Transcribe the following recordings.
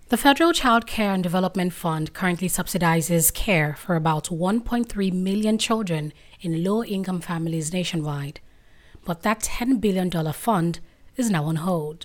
The Federal Child Care and Development Fund currently subsidizes care for about 1.3 million children in low-income families nationwide. But that $10 billion fund is now on hold.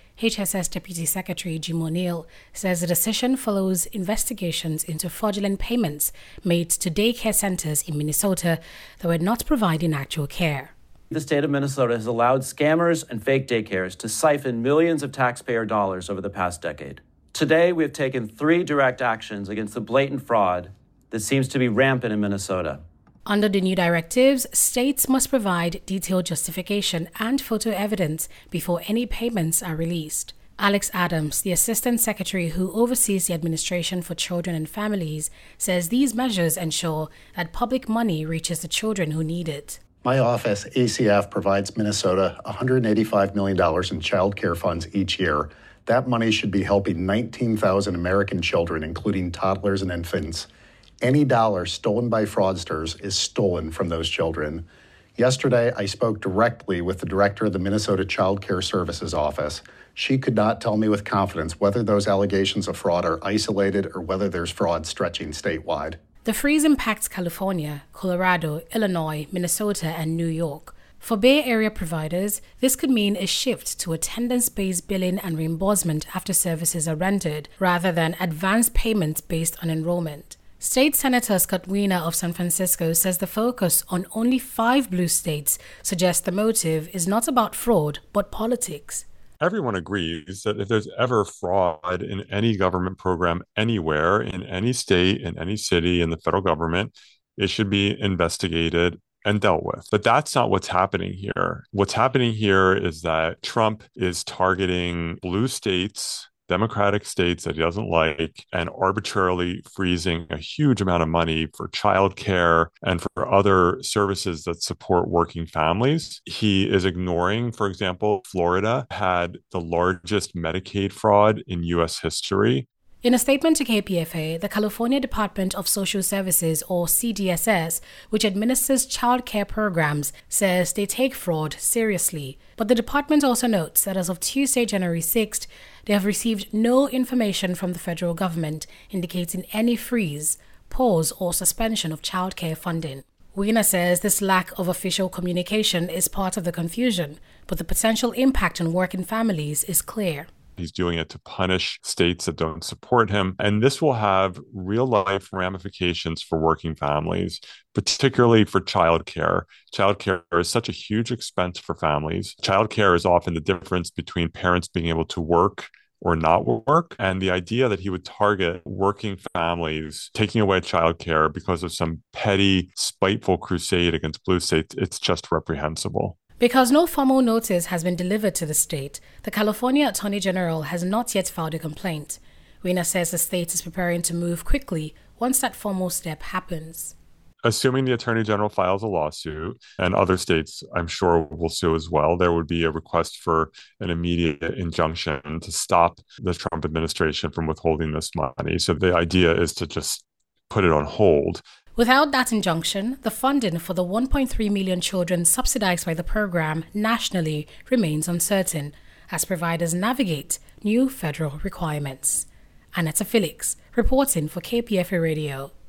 HSS Deputy Secretary Jim O'Neill says the decision follows investigations into fraudulent payments made to daycare centers in Minnesota that were not providing actual care. The state of Minnesota has allowed scammers and fake daycares to siphon millions of taxpayer dollars over the past decade. Today, we have taken 3 direct actions against the blatant fraud that seems to be rampant in Minnesota. Under the new directives, states must provide detailed justification and photo evidence before any payments are released. Alex Adams, the Assistant Secretary who oversees the Administration for Children and Families, says these measures ensure that public money reaches the children who need it. My office, ACF, provides Minnesota $185 million in child care funds each year. That money should be helping 19,000 American children, including toddlers and infants. Any dollar stolen by fraudsters is stolen from those children. Yesterday, I spoke directly with the director of the Minnesota Child Care Services Office. She could not tell me with confidence whether those allegations of fraud are isolated or whether there's fraud stretching statewide. The freeze impacts California, Colorado, Illinois, Minnesota, and New York. For Bay Area providers, this could mean a shift to attendance-based billing and reimbursement after services are rendered, rather than advance payments based on enrollment. State Senator Scott Wiener of San Francisco says the focus on only 5 blue states suggests the motive is not about fraud, but politics. Everyone agrees that if there's ever fraud in any government program anywhere, in any state, in any city, in the federal government, it should be investigated and dealt with. But that's not what's happening here. What's happening here is that Trump is targeting blue states, Democratic states that he doesn't like, and arbitrarily freezing a huge amount of money for childcare and for other services that support working families. He is ignoring, for example, Florida had the largest Medicaid fraud in U.S. history. In a statement to KPFA, the California Department of Social Services, or CDSS, which administers child care programs, says they take fraud seriously. But the department also notes that as of Tuesday, January 6th, they have received no information from the federal government indicating any freeze, pause, or suspension of child care funding. Wiener says this lack of official communication is part of the confusion, but the potential impact on working families is clear. He's doing it to punish states that don't support him. And this will have real life ramifications for working families, particularly for childcare. Childcare is such a huge expense for families. Childcare is often the difference between parents being able to work or not work. And the idea that he would target working families, taking away childcare because of some petty, spiteful crusade against blue states, it's just reprehensible. Because no formal notice has been delivered to the state, the California Attorney General has not yet filed a complaint. Wiener says the state is preparing to move quickly once that formal step happens. Assuming the Attorney General files a lawsuit, and other states, I'm sure, will sue as well, there would be a request for an immediate injunction to stop the Trump administration from withholding this money. So the idea is to just put it on hold. Without that injunction, the funding for the 1.3 million children subsidized by the program nationally remains uncertain as providers navigate new federal requirements. Annetta Felix, reporting for KPFA Radio.